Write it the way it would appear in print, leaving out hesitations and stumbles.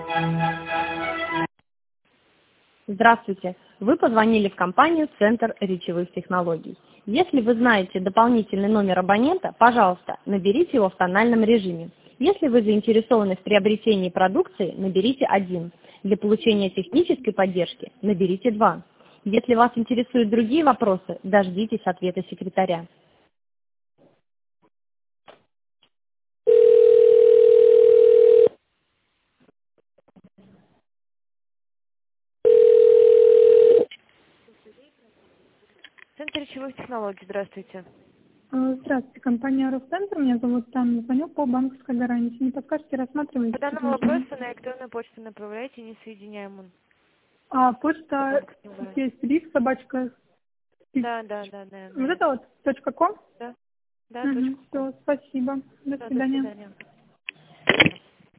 Здравствуйте. Вы позвонили в компанию «Центр речевых технологий». Если вы знаете дополнительный номер абонента, пожалуйста, наберите его в тональном режиме. Если вы заинтересованы в приобретении продукции, наберите 1. Для получения технической поддержки наберите 2. Если вас интересуют другие вопросы, дождитесь ответа секретаря. Центр речевых технологий, здравствуйте. Здравствуйте, компания Росцентр. Меня зовут Таня. Звоню по банковской гарантии. Не подскажете, рассматриваете? По данному вопросу на электронную почту направляйте, не соединяем он. Почта есть лифт, собачка. Да. Вот это вот .com? Да, Все, спасибо. До До свидания. свидания.